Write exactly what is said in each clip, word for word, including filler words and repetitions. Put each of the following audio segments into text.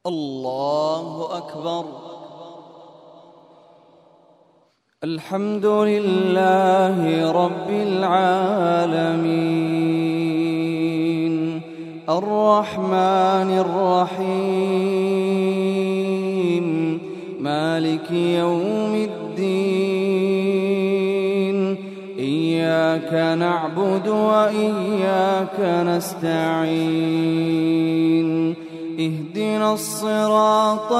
الله أكبر. الحمد لله رب العالمين الرحمن الرحيم مالك يوم الدين إياك نعبد وإياك نستعين اهدنا الصراط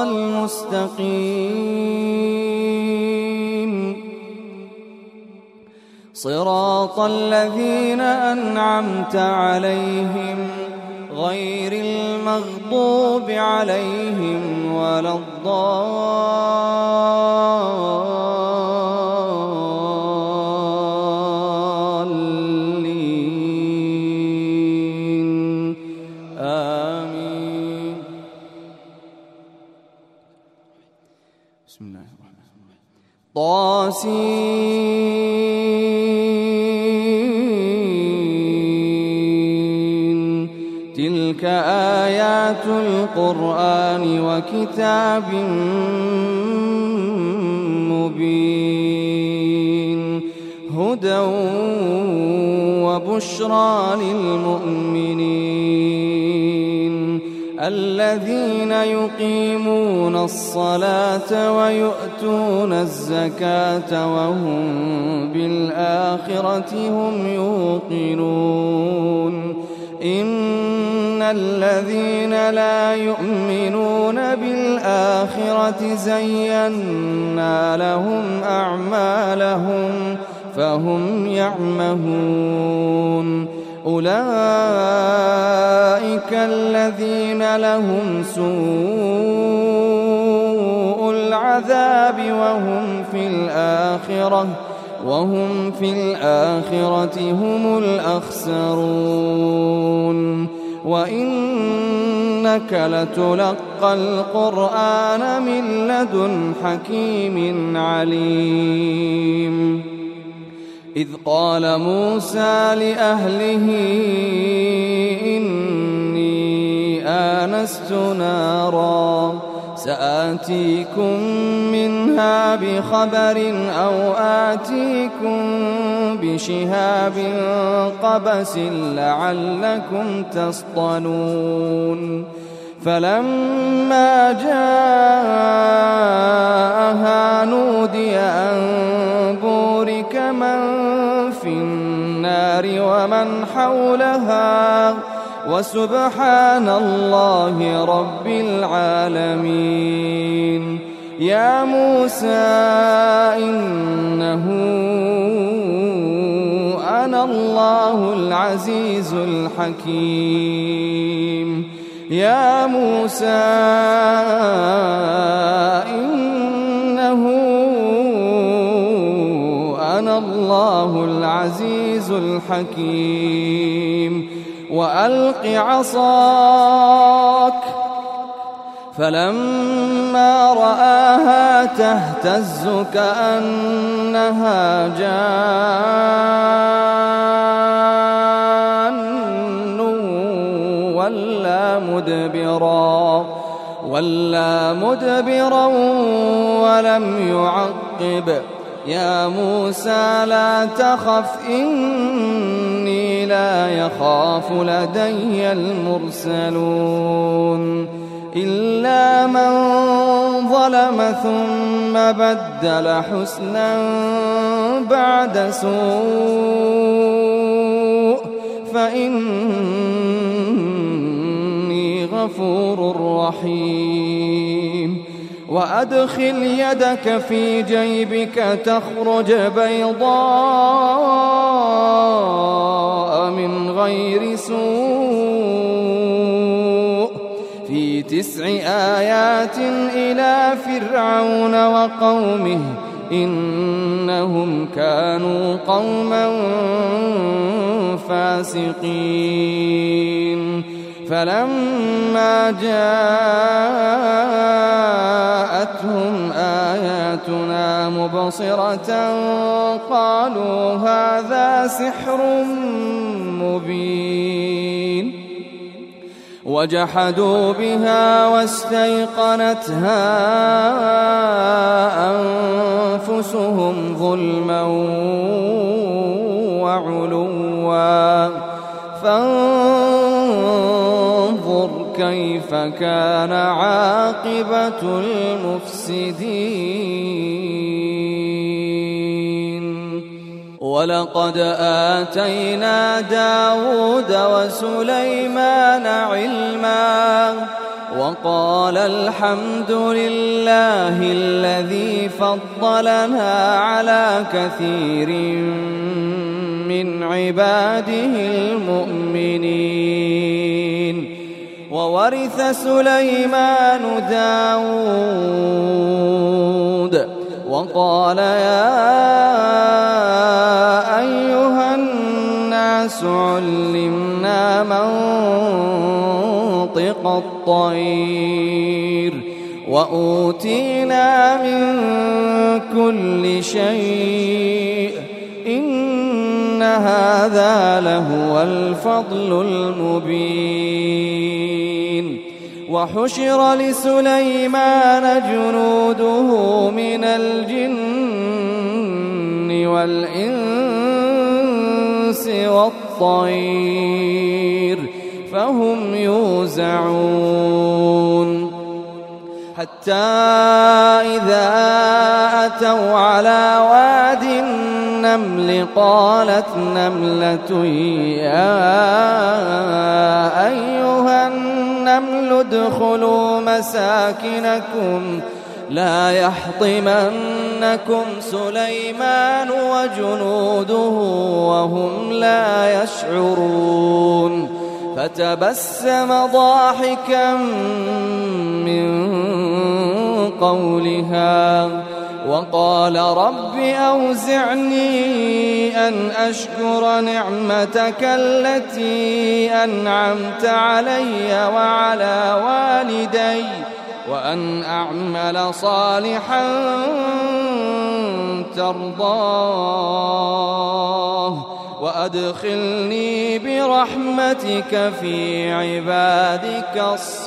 المستقيم صراط الذين أنعمت عليهم غير المغضوب عليهم ولا الضالين آمين. بسم الله الرحمن الرحيم. طاسين تلك آيات القرآن وكتاب مبين هدى وبشرى للمؤمنين الذين يقيمون الصلاة ويؤتون الزكاة وهم بالآخرة هم يوقنون إن الذين لا يؤمنون بالآخرة زينا لهم أعمالهم فهم يعمهون أولئك الذين لهم سوء العذاب وهم في الآخرة وهم في الآخرة هم الأخسرون وإنك لتلقى القرآن من لدن حكيم عليم إذ قال موسى لأهله إني آنست نارا سآتيكم منها بخبر أو آتيكم بشهاب قبس لعلكم تصطلون فلما جاءها نودي أن بورك من في النار ومن حولها وسبحان الله رب العالمين. يا موسى إنه أنا الله العزيز الحكيم. يا موسى إنه أنا الله العزيز الحكيم. وألق عصاك فلما رآها تهتز كأنها جان ولا مدبرا ولا مدبرا ولم يعقب. يا موسى لا تخف إني لا يخاف لدي المرسلون إلا من ظلم ثم بدل حسنا بعد سوء فإني غفور رحيم. وأدخل يدك في جيبك تخرج بيضاء من غير سوء في تسع آيات إلى فرعون وقومه إنهم كانوا قوما فاسقين. فلما جاءتهم آياتنا مبصرة قالوا هذا سحر مبين. وجحدوا بها واستيقنتها أنفسهم ظلما وعلوا فانظر كيف كان عاقبة المفسدين. ولقد آتينا داود وسليمان علما وقال الحمد لله الذي فضلنا على كثير من عباده المؤمنين. وورث سليمان داود وقال يا أيها الناس علمنا منطق الطير وأوتينا من كل شيء إن هذا لهو الفضل المبين. وحشر لسليمان جنوده من الجن والإنس والطير فهم يوزعون حتى إذا أتوا على واد النمل قالت نملة يا أيها النمل ادخلوا مساكنكم لا يحطمنكم سليمان وجنوده وهم لا يشعرون. فتبسم ضاحكا من قولها وقال رب أوزعني أن أشكر نعمتك التي أنعمت علي وعلى والدي وأن أعمل صالحا ترضاه وأدخلني برحمتك في عبادك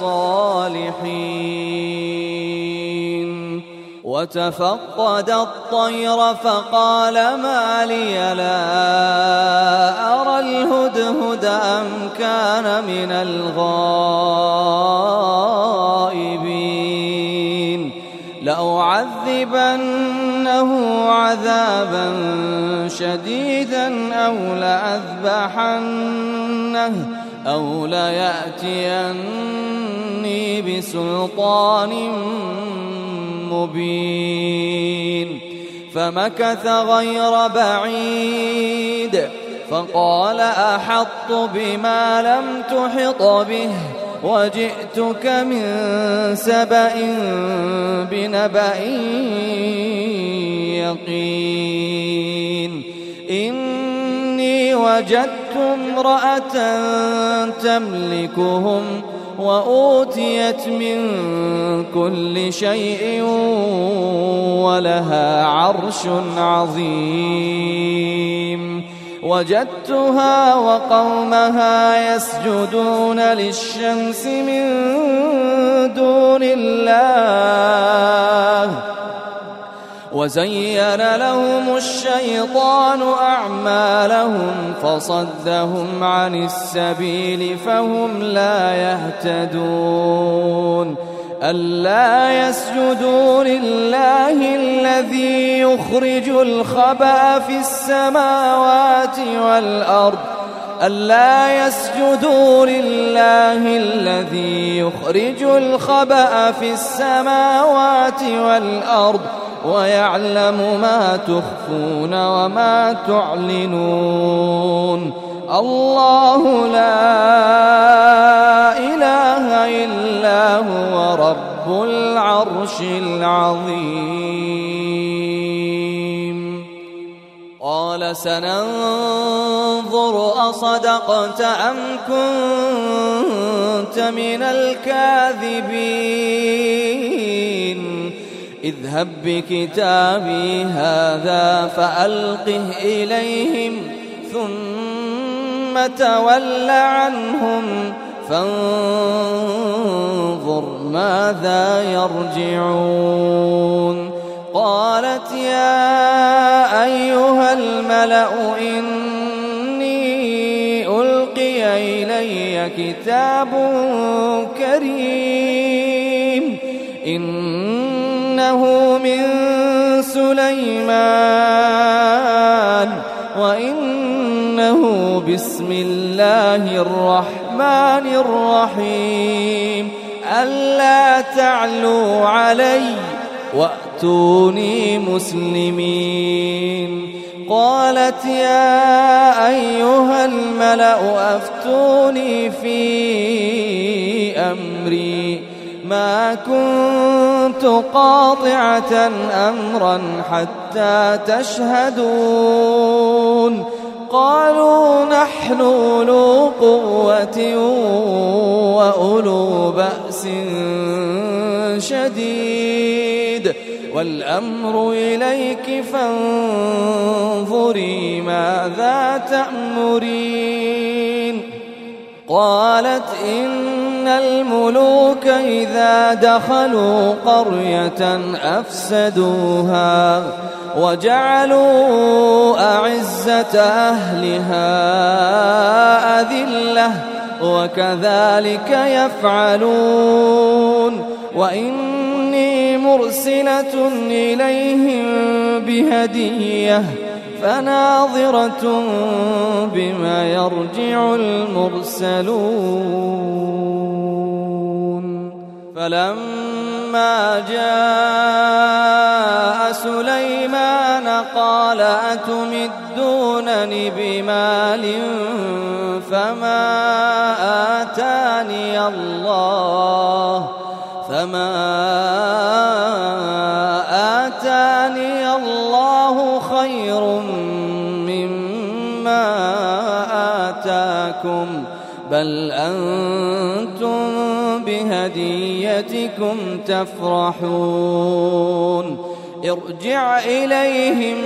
الصالحين. وتفقد الطير فقال ما لي لا أرى الهدهد أم كان من الغائبين لأعذبنه عذابا شديدا أو لأذبحنه أو ليأتيني بسلطان مبين. فمكث غير بعيد فقال أحطت بما لم تحط به وجئتك من سبأ بنبأ يقين. إني وجدت امرأة تملكهم وأوتيت من كل شيء ولها عرش عظيم. وجدتها وقومها يسجدون للشمس من دون الله وزين لهم الشيطان أعمالهم فصدهم عن السبيل فهم لا يهتدون. ألا يسجدوا لله الذي يخرج الخبأ في السماوات والأرض ألا يسجدوا لله الذي يخرج الخبأ في السماوات والأرض ويعلم ما تخفون وما تعلنون. الله لا إله إلا هو رب العرش العظيم. قال سننظر أصدقت أم كنت من الكاذبين اذهب بكتابي هذا فألقه إليهم ثم تول عنهم فانظر ماذا يرجعون قالت يا أيها الملأ إني ألقي إلي كتاب كريم إنه من سليمان وإنه بسم الله الرحمن الرحيم ألا تعلوا علي وأتوني مسلمين قالت يا أيها الملأ أفتوني في أمري ما كنت قاطعة أمرا حتى تشهدون قالوا نحن أولو قوة وأولو بأس شديد والأمر إليك فانظري ماذا تأمرين قالت إن الملوك إذا دخلوا قرية أفسدوها وجعلوا أعزة أهلها أذلة وكذلك يفعلون وإني مرسلة إليهم بهدية فناظرة بما يرجع المرسلون فلما جاء سليمان قال أتمدونني بمال فما آتاني الله فما آتاني الله خير مما آتاكم بل أنتم بهديتكم تفرحون ارجع إليهم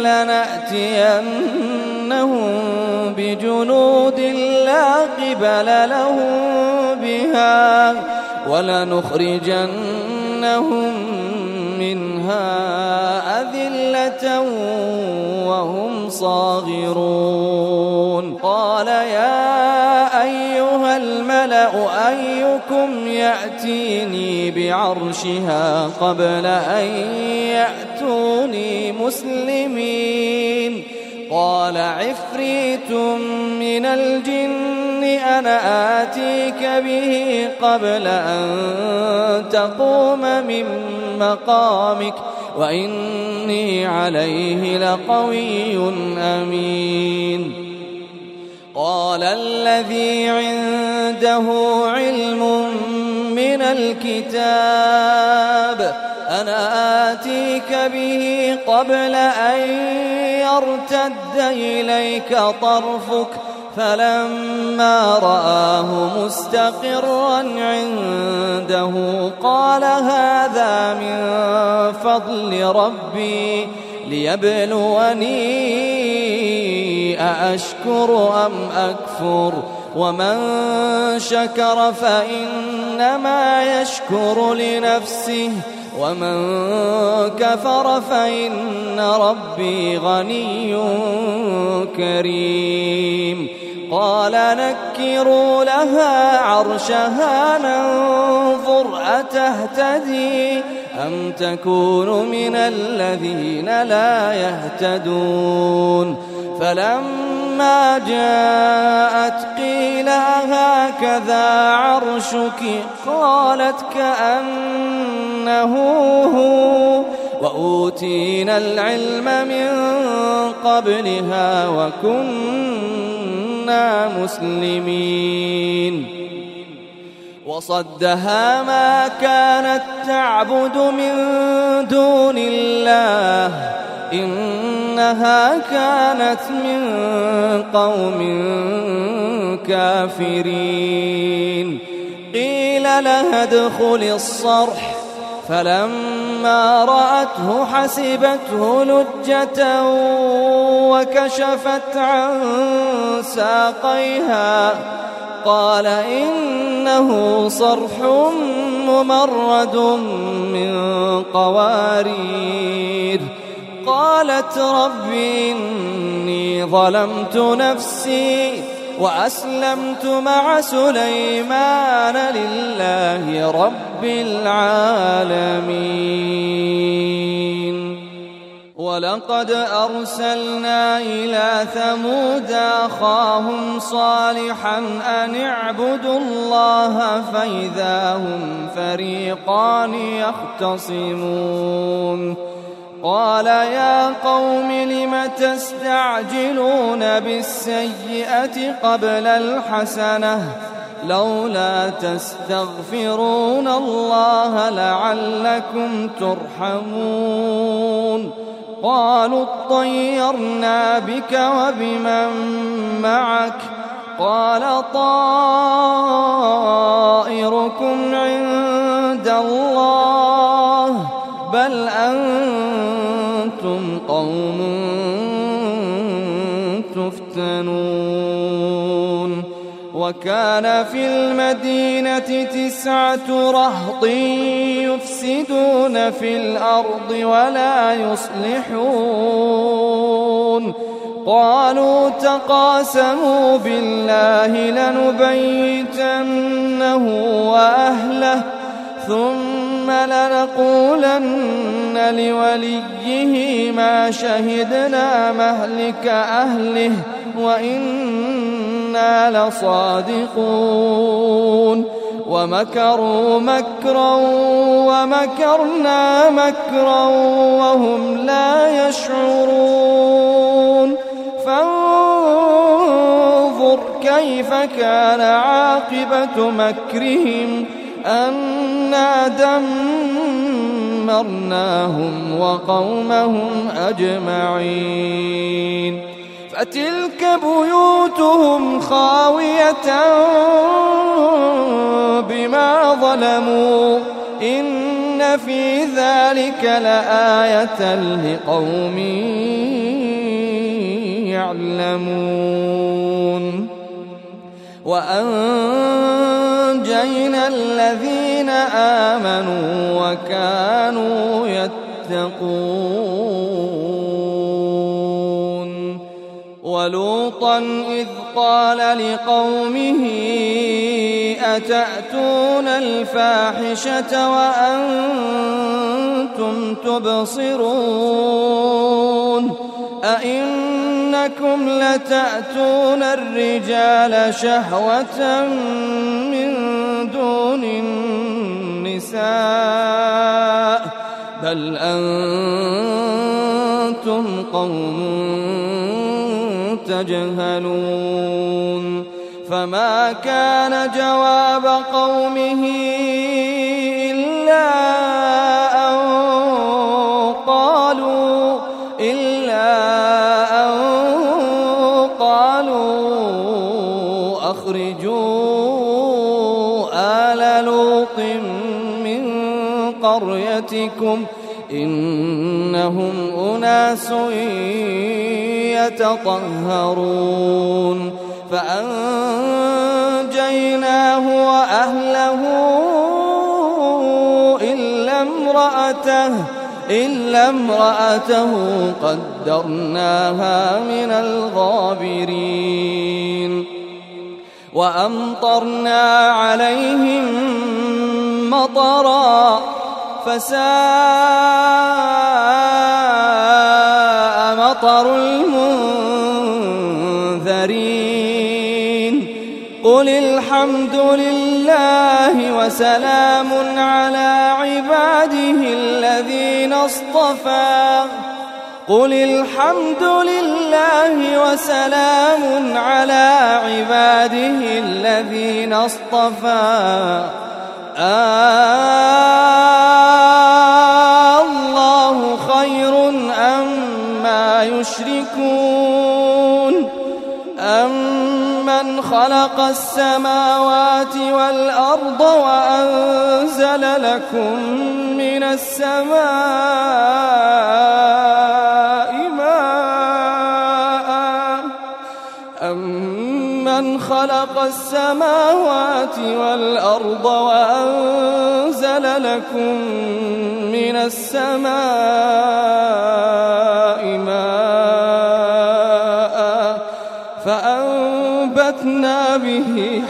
فلنأتينهم بجنود لا قبل لهم بها ولنخرجنهم منها أذلة وهم صاغرون قال يا أيها الملأ أيكم يأتيني بعرشها قبل أن يأتوني مسلمين قال عفريت من الجن أنا آتيك به قبل أن تقوم من مقامك وإني عليه لقوي أمين قال الذي عنده علم من الكتاب أنا آتيك به قبل أن يرتد إليك طرفك فلما رآه مستقرا عنده قال هذا من فضل ربي ليبلوني أأشكر أم أكفر ومن شكر فإنما يشكر لنفسه ومن كفر فإن ربي غني كريم قال نكروا لها عرشها ننظر أتهتدي أم تكون من الذين لا يهتدون فلما جاءت قيل هكذا عرشك قالت كأنه هو وأوتينا العلم من قبلها وكنا مسلمين وصدها ما كانت تعبد من دون الله إنها كانت من قوم كافرين قيل لها ادخل الصرح فلما رأته حسبته لجة وكشفت عن ساقيها قال إنه صرح ممرد من قوارير. قالت رب إني ظلمت نفسي وأسلمت مع سليمان لله رب العالمين. ولقد أرسلنا إلى ثمود أخاهم صالحا أن اعبدوا الله فإذا هم فريقان يختصمون. قال يا قوم لم تستعجلون بالسيئة قبل الحسنة لولا تستغفرون الله لعلكم ترحمون. قالوا اطيرنا بك وبمن معك قال طائركم عند الله بل أنتم قوم تفتنون. وكان في المدينة تسعة رهط يفسدون في الأرض ولا يصلحون. قالوا تقاسموا بالله لنبيتنه وأهله ثم لنقولن لوليه ما شهدنا مهلك أهله وإنا لصادقون. ومكروا مكرا ومكرنا مكرا وهم لا يشعرون. فانظر كيف كان عاقبة مكرهم أنا دمرناهم وقومهم أجمعين. فتلك بيوتهم خاوية بما ظلموا إن في ذلك لآية لقوم يعلمون. وأنجينا الذين آمنوا وكانوا يتقون. ولوطا إذ قال لقومه أتأتون الفاحشة وأنتم تبصرون أئنكم لتأتون الرجال شهوة من دون النساء بل أنتم قوم تجهلون. فما كان جواب قومه إلا أن قالوا إلا أن قالوا أخرجوا آل لوط من قريتكم إنهم أناس يتطهرون. فأنجيناه وأهله إلا امرأته إلا امرأته قدرناها من الغابرين. وأمطرنا عليهم مطرا فساء مطر المنذرين. قل الحمد لله وسلام على عباده الذين اصطفى قل الحمد لله وسلام على عباده الذين اصطفى الله خير أما يشركون أمن خلق السماوات والأرض وأنزل لكم من السماء ماء أمن أَمَّنْ خَلَقَ السَّمَاوَاتِ وَالْأَرْضَ وَأَنزَلَ لَكُم مِّنَ السَّمَاءِ مَاءً فَأَنبَتْنَا بِهِ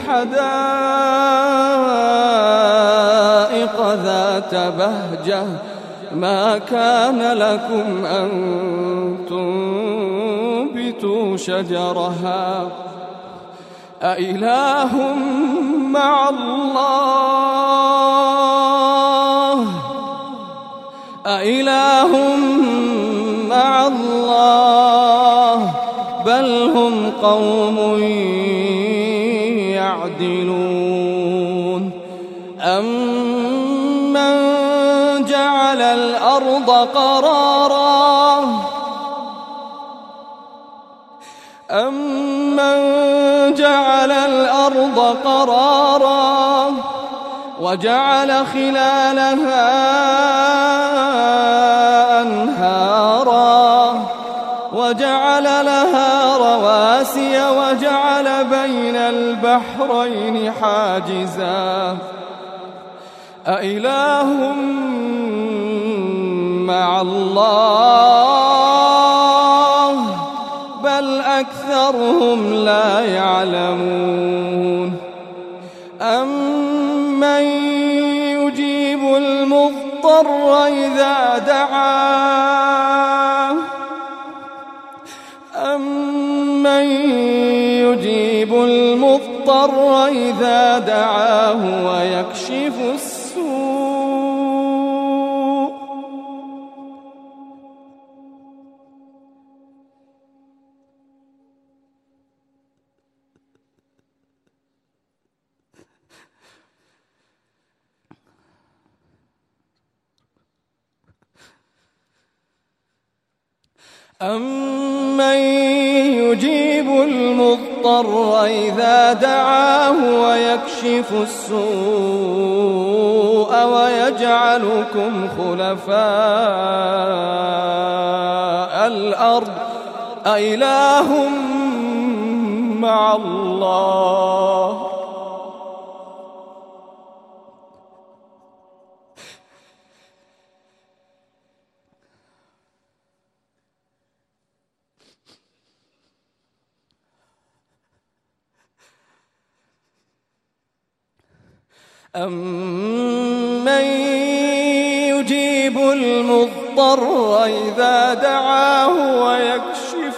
حَدَائِقَ ذَاتَ بَهْجَةٍ مَا كَانَ لَكُمْ أَن تُنبِتُوا شَجَرَهَا أَإِلَٰهٌ مَّعَ اللَّهِ أَإِلَٰهٌ مَّعَ اللَّهِ بَلْ هُمْ قَوْمٌ يَعْدِلُونَ أَمَّنْ جَعَلَ الْأَرْضَ قَرَارًا أَمَّنْ جَعَلَ الْأَرْضَ قَرَارًا وَجَعَلَ خِلَالَهَا أَنْهَارًا وَجَعَلَ لَهَا رَوَاسِيَ وَجَعَلَ بَيْنَ الْبَحْرَيْنِ حَاجِزًا أَإِلَٰهٌ مَّعَ اللَّهِ بَلْ أَكْثَرُهُمْ لَا يَعْلَمُونَ أَمَّن يُجِيبُ الْمُضْطَرَّ إِذَا دَعَاهُ أَمَّن يُجِيبُ الْمُضْطَرَّ إِذَا دَعَاهُ وَيَكْشِفُ السُّوءَ أَمَّن يُجِيبُ الْمُضْطَرَّ إِذَا دَعَاهُ وَيَكْشِفُ السُّوءَ وَيَجْعَلُكُمْ خُلَفَاءَ الْأَرْضِ أَإِلَٰهٌ مَّعَ اللَّهِ أَمَّن يُجِيبُ الْمُضْطَرَّ إِذَا دَعَاهُ وَيَكْشِفُ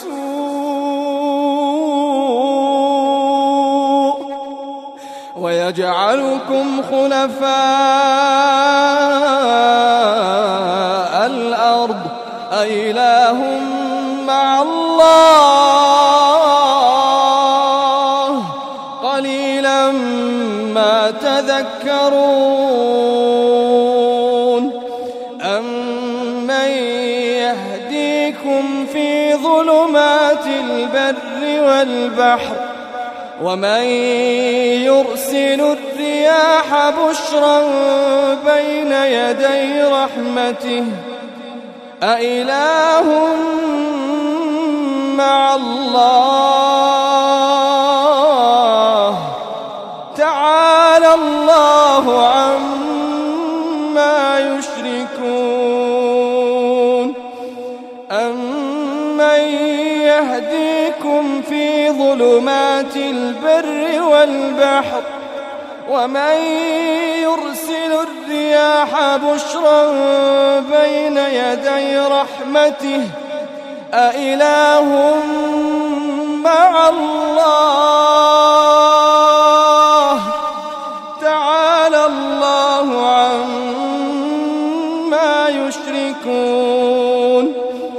السُّوءَ وَيَجْعَلُكُمْ خُلَفَاءَ الْأَرْضِ أَإِلَٰهٌ مَّعَ اللَّهِ قَلِيلًا مَا تَذَكَّرُونَ أَمَّن يَهْدِيكُمْ فِي ظُلُمَاتِ الْبَرِّ وَالْبَحْرِ وَمَن يُرْسِلُ الرِّيَاحَ بُشْرًا بَيْنَ يَدَيْ رَحْمَتِهِ أَإِلَٰهٌ مَّعَ اللَّهِ تَعَالَى اللَّهُ عَمَّا يُشْرِكُونَ أَمَّن يَهْدِيكُمْ فِي ظُلُمَاتِ الْبَرِّ وَالْبَحْرِ وَمَن يُرْسِلُ الرِّيَاحَ بُشْرًا بَيْنَ يَدَيْ رَحْمَتِهِ أَإِلَٰهٌ مَّعَ اللَّهِ تَعَالَى اللَّهُ عَمَّا يُشْرِكُونَ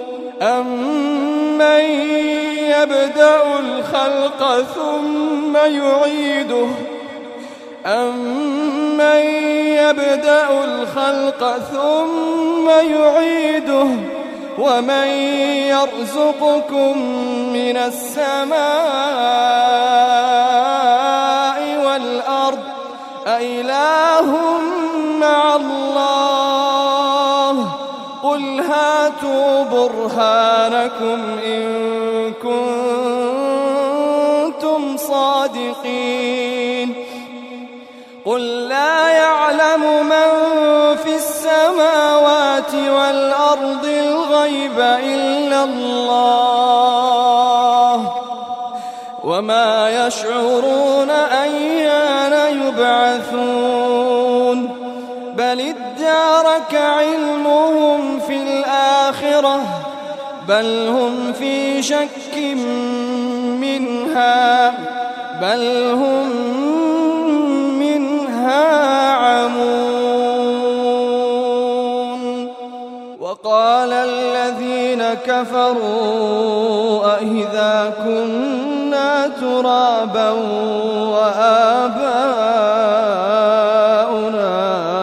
أَمَّن يَبْدَأُ الْخَلْقَ ثُمَّ يُعِيدُهُ أَمَّن يَبْدَأُ الْخَلْقَ ثُمَّ يُعِيدُهُ وَمَن يَرْزُقُكُم مِّنَ السَّمَاءِ وَالْأَرْضِ أَإِلَٰهٌ مَّعَ اللَّهِ قُلْ هَاتُوا بُرْهَانَكُمْ إِن كُنتُمْ قل لا يعلم من في السماوات والأرض الغيب إلا الله وما يشعرون أيان يبعثون بل ادارك علمهم في الآخرة بل هم في شك منها بل هم منها عمون وقال الذين كفروا أإذا كنا ترابا وآباؤنا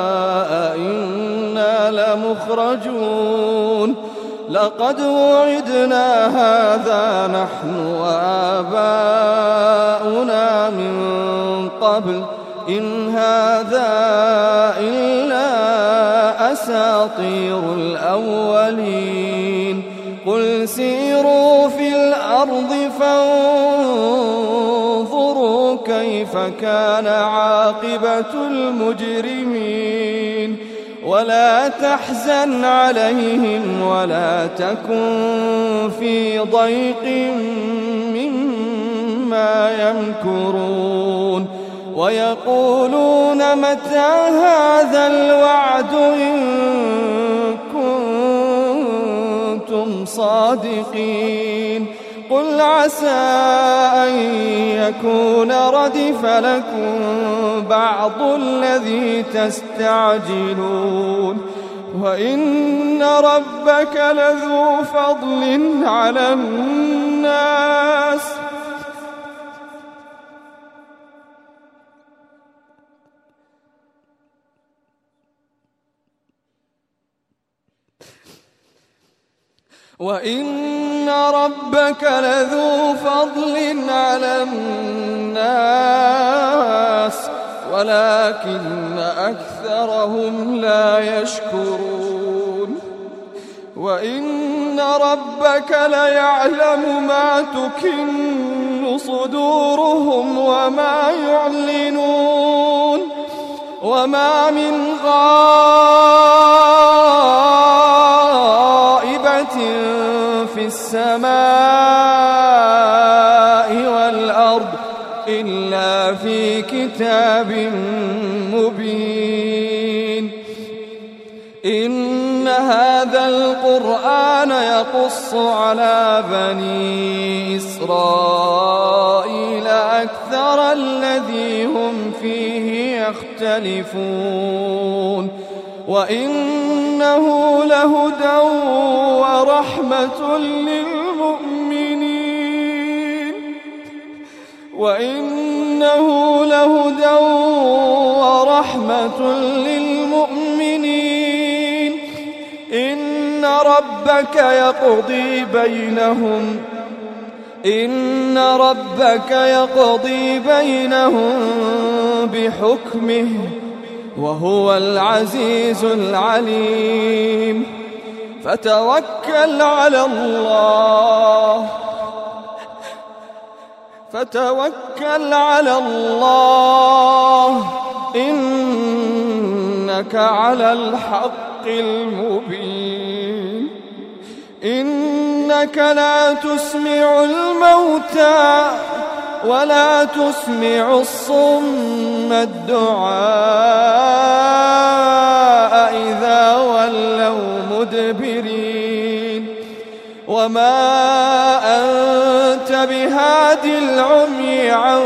أئنا لمخرجون لقد وعدنا هذا نحن وآباؤنا من قبل إن هذا إلا أساطير الأولين قل سيروا في الأرض فانظروا كيف كان عاقبة المجرمين ولا تحزن عليهم ولا تكن في ضيق مما يمكرون ويقولون متى هذا الوعد إن كنتم صادقين قل عسى أن يكون ردف لكم بعض الذي تستعجلون وإن ربك لذو فضل على الناس وإن ربك لذو فضل على الناس ولكن أكثرهم لا يشكرون وإن ربك ليعلم ما تكن صدورهم وما يعلنون وما من غائبة في السماء والأرض إلا في كتاب مبين إن هذا القرآن يقص على بني إسرائيل أكثر الذي هم فيه يختلفون وإنه لهدى ورحمة للمؤمنين وإنه لهدى ورحمة للمؤمنين إن ربك يقضي بينهم إن ربك يقضي بينهم بحكمه وهو العزيز العليم فتوكل على الله فتوكل على الله إنك على الحق المبين إنك لا تسمع الموتى ولا تسمع الصم الدعاء إذا ولوا مدبرين وما أنت بهادي العمي عن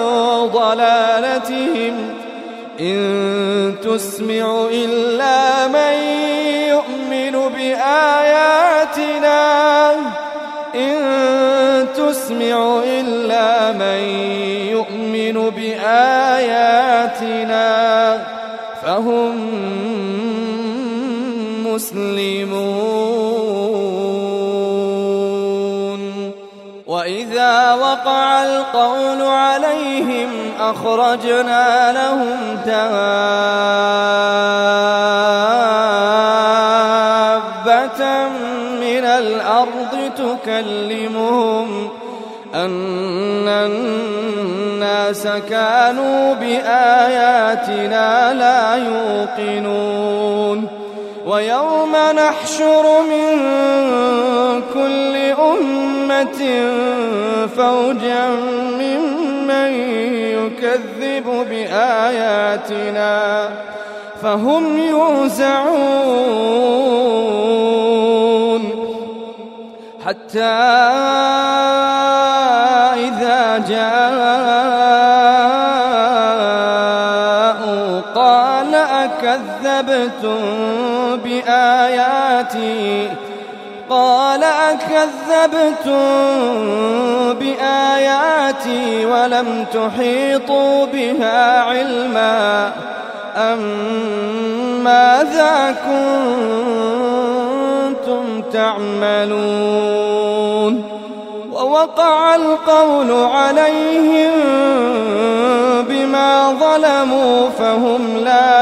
ضلالتهم إن تسمع إلا من يؤمن بآياتنا إن تسمع إلا من يؤمن بآياتنا فهم مسلمون وإذا وقع القول عليهم أخرجنا لهم دابة من الأرض تكلمهم أن الناس الناس كانوا بآياتنا لا يوقنون ويوم نحشر من كل أمة فوجا ممن يكذب بآياتنا فهم يوزعون حتى إذا جاءوا قال أكذبتم بآياتي قال أكذبتم بآياتي ولم تحيطوا بها علما أم ماذا كنتم تعملون ووقع القول عليهم بما ظلموا فهم لا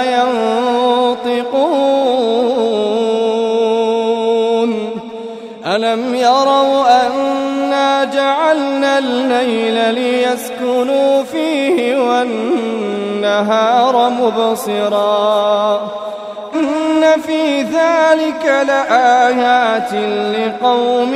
ينطقون ألم يروا أنا جعلنا الليل ليسكنوا فيه والنهار مبصرا إن في ذلك لآيات لقوم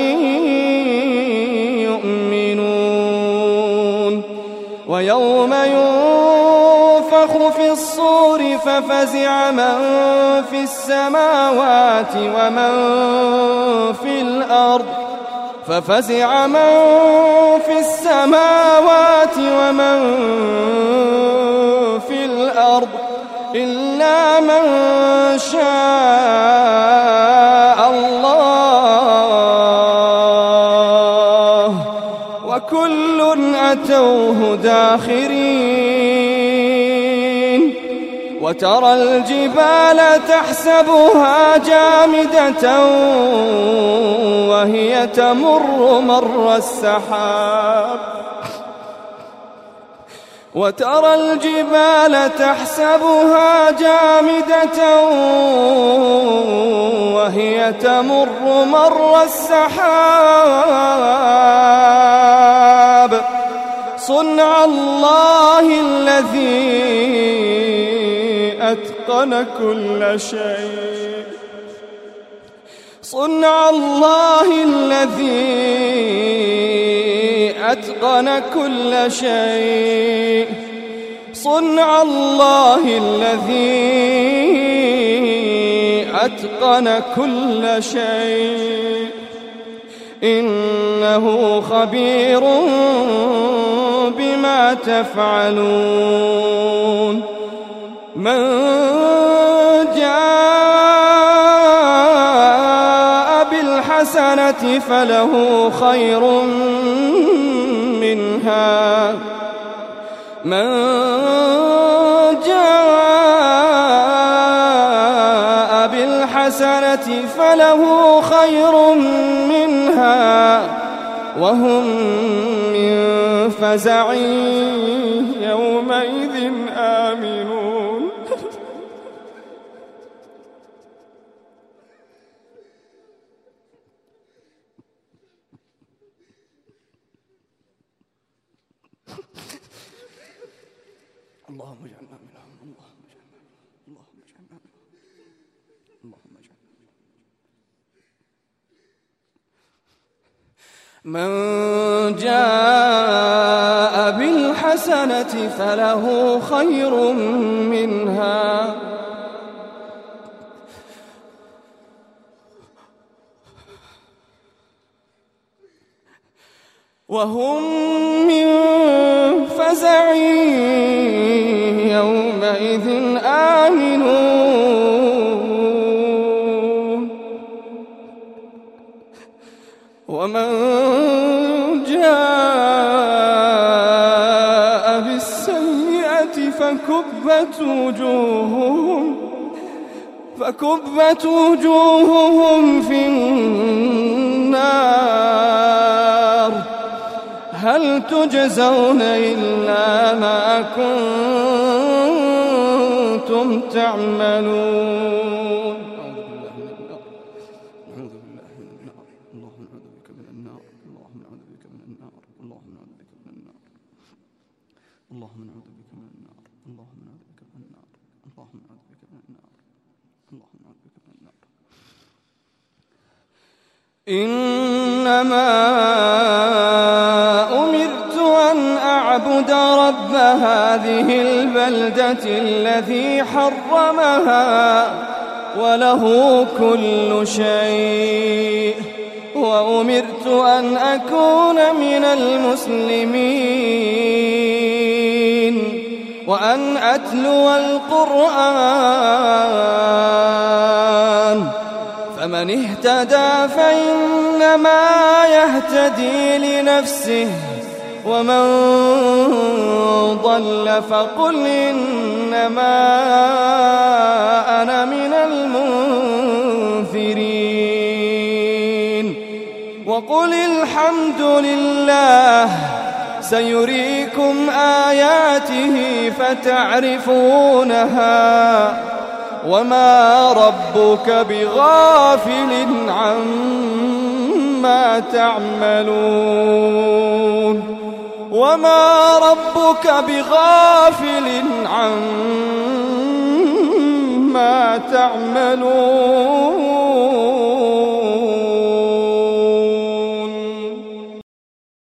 يؤمنون ويوم ينفخ في الصور ففزع من في السماوات ومن في الأرض ففزع من في السماوات ومن في الأرض إلا من شاء الله وكل أتوه داخرين وترى الجبال تحسبها جامدة وهي تمر مر السحاب وترى الجبال تحسبها جامدة وهي تمر مر السحاب صنع الله الذي أتقن كل شيء صنع الله الذي أتقن كل شيء صنع الله الذي أتقن كل شيء إنه خبير بما تفعلون من جاء بالحسنة فله خير منها من جاء بالحسنة فله خير منها وهم من فزع يومئذ آمنون اللهم اجعلنا منهم اللهم اجعلنا اللهم اجعلنا اللهم اجعلنا من جاء بالحسنة فله خير منها وهم من فزع يومئذ آمنون ومن جاء بالسيئة فكبت وجوههم فكبت وجوههم في النار هل تجزون إلا ما كنتم تعملون أعوذ بالله من النار اللهم أعوذ بك من النار اللهم أعوذ بك من النار اللهم أعوذ بك من النار اللهم إنما أمرت أن أعبد رب هذه البلدة الذي حرمها وله كل شيء، وأمرت أن أكون من المسلمين وأن أتلو القرآن، فمن اهتدى فإنما يهتدي لنفسه، ومن ضل فقل إنما أنا من المنذرين. وقل الحمد لله سيريكم آياته فتعرفونها، وما ربك بغافل عما تعملون وما ربك بغافل عما تعملون